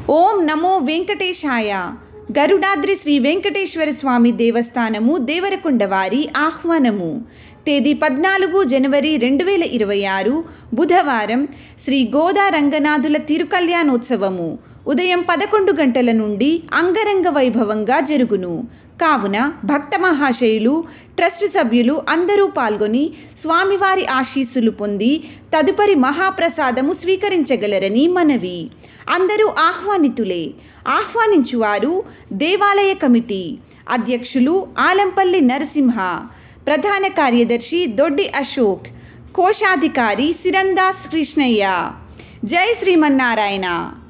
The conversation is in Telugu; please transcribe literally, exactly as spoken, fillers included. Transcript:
ఓం నమో వెంకటేశాయ. గరుడాద్రి శ్రీ వెంకటేశ్వర స్వామి దేవస్థానము దేవరకొండ వారి ఆహ్వానము. తేదీ పద్నాలుగు జనవరి రెండు వేల ఇరవై ఆరు బుధవారం. శ్రీ గోదా రంగనాథుల తిరుకల్యాణోత్సవము ఉదయం పదకొండు గంటల నుండి అంగరంగ వైభవంగా జరుగును. కావున భక్త మహాశయులు, ట్రస్ట్ సభ్యులు అందరూ పాల్గొని స్వామివారి ఆశీస్సులు పొంది తదుపరి మహాప్రసాదము స్వీకరించగలరని మనవి. అందరూ ఆహ్వానితులే. ఆహ్వానించువారు దేవాలయ కమిటీ అధ్యక్షులు ఆలంపల్లి నరసింహ, ప్రధాన కార్యదర్శి దొడ్డి అశోక్, కోశాధికారి సిరందాస్ కృష్ణయ్య. జై శ్రీమన్నారాయణ.